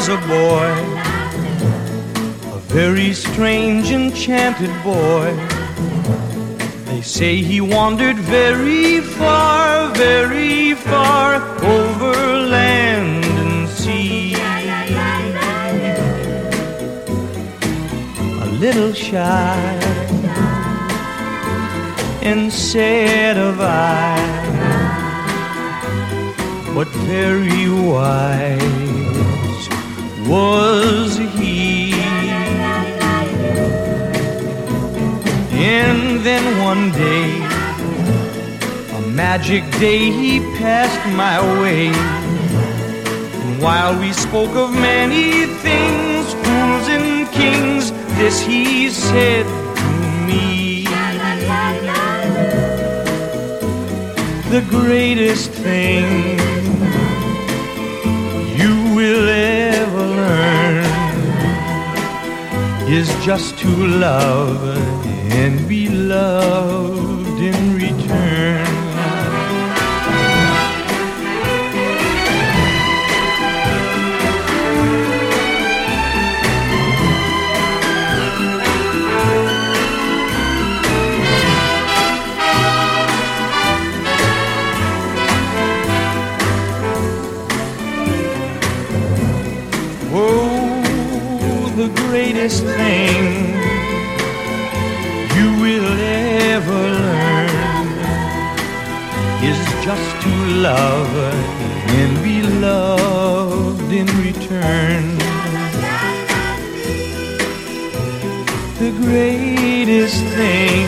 was a boy, a very strange, enchanted boy. They say he wandered very far over land and sea. A little shy and sad of eye, but very wise was he. And then one day, a magic day, he passed my way. And while we spoke of many things, fools and kings, this he said to me: the greatest thing you will ever learn is just to love and be loved in return. Oh, the greatest thing you will ever learn is just to love and be loved in return. The greatest thing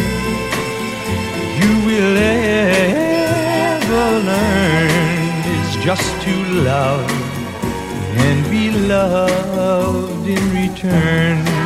you will ever learn is just to love and be loved in return.